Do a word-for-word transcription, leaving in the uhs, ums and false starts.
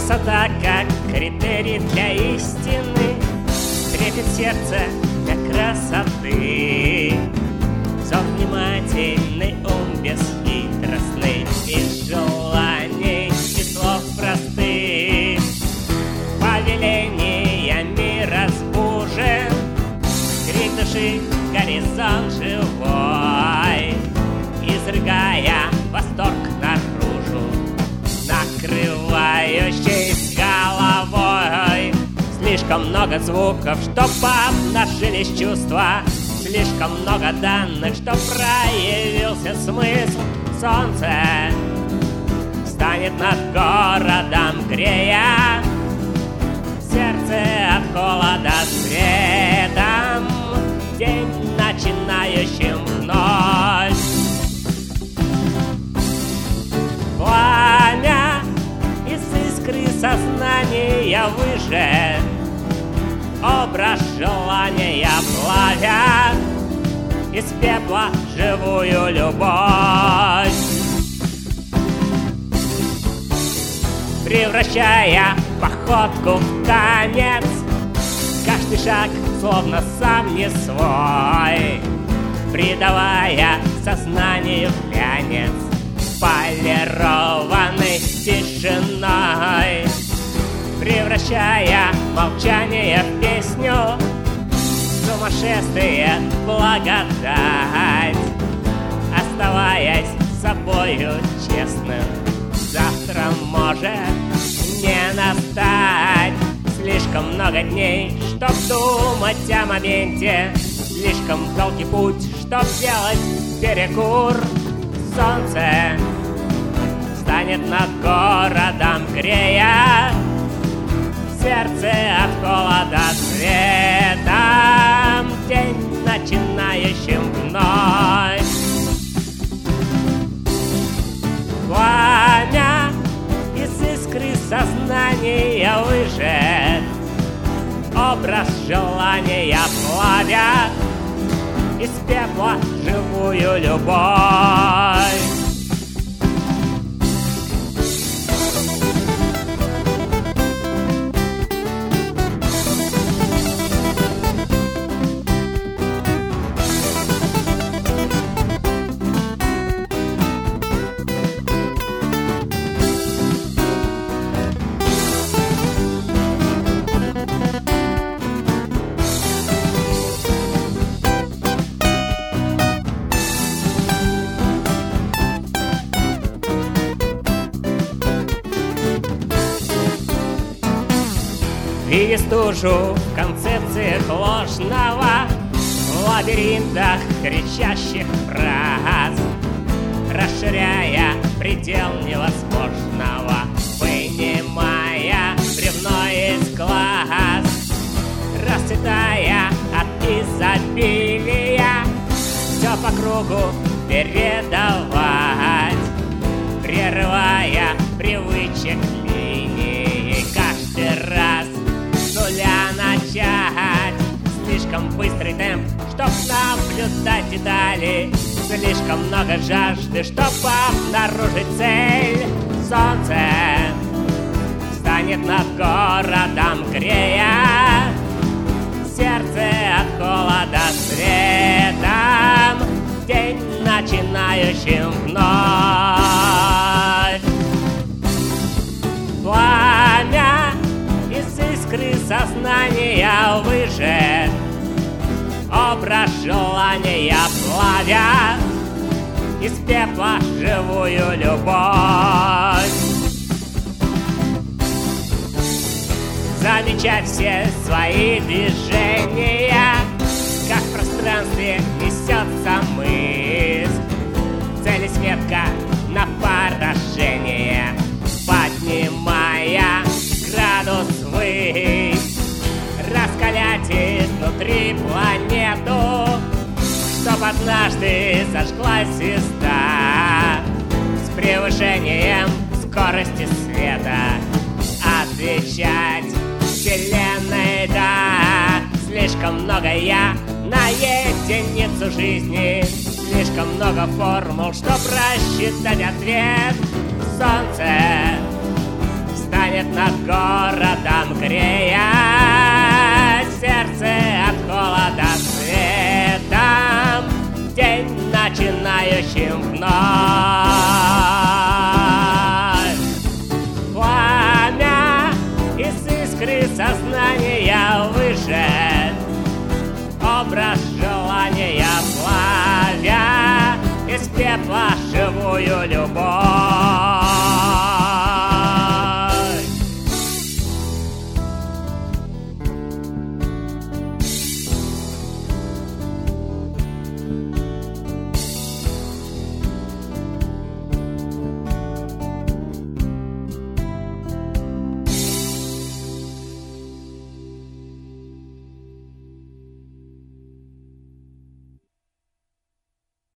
Красота как критерий для истины, трепет сердца для красоты. Взор внимательный, ум бесхитростный, из желаний и слов простых, повелениями разбужен, крик души, горизонт живой, изрыгая восторг наружу, накрывающий головой. Слишком много звуков, чтоб обнажились чувства, слишком много данных, чтоб проявился смысл. Солнце станет над городом, грея сердце от холода светом, день начинающим вновь. Пламя из искры сознания выжжет, образ желания плавя из пепла живую любовь, превращая походку в танец. Каждый шаг словно сам не свой, придавая сознанию глянец, полированный тишиной, превращая молчание в песню, сумасшествие в благодать, оставаясь собою честным. Завтра может не настать. Слишком много дней, чтоб думать о моменте, слишком долгий путь, чтоб сделать перекур. Солнце станет над городом, грея сердце от холода светом, день начинающим вновь. Пламя из искры сознания выжжет, образ желания плавя из пепла живую любовь. Видя стужу в концепциях ложного, в лабиринтах кричащих фраз, расширяя предел невозможного, вынимая бревно из глаз, расцветая от изобилия, все по кругу передавать, прерывая привычек линии, каждый раз с нуля начать. Слишком быстрый темп, чтоб наблюдать детали, слишком много жажды, чтоб обнаружить цель. Солнце станет над городом, грея сердце от холода светом, день начинающим вновь. Пламя из искры сознания выжжет, образ желания плавя из пепла живую любовь. Замечать все свои движения, как в пространстве несется мысль, цели светка на поражение, поднимая градус ввысь, раскалять изнутри планету, чтоб однажды зажглась звезда с превышением скорости света. Отвечать вселенной да, слишком много я на единицу жизни, слишком много формул, чтоб рассчитать ответ. Солнце станет станет над городом грея сердце от холода светом, день начинающим вновь. Пламя из искры сознания выше, образ желания плавя из пепла живую любовь.